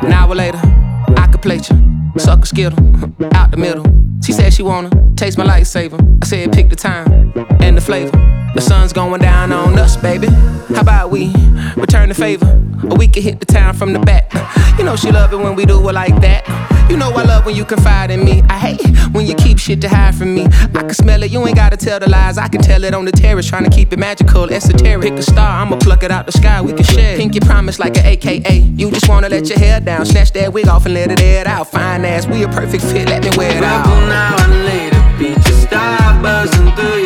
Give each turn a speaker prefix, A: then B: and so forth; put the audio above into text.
A: An hour later, I could plate you, suck a skittle, out the middle. She said she wanna taste my lightsaber. I said pick the time and the flavor. The sun's going down on us, baby. How about we return the favor? Or we can hit the town from the back. You know she love it when we do it like that. You know I love when you confide in me. I hate when you keep shit to hide from me. I can smell it, you ain't gotta tell the lies. I can tell it on the terrace, trying to keep it magical, esoteric. Pick a star, I'ma pluck it out the sky, we can share. Pinky promise like an AKA. You just wanna let your hair down, snatch that wig off and let it air it out. Fine ass, we a perfect fit, let me wear it out.
B: Rebel now and later, beat your star buzzing through your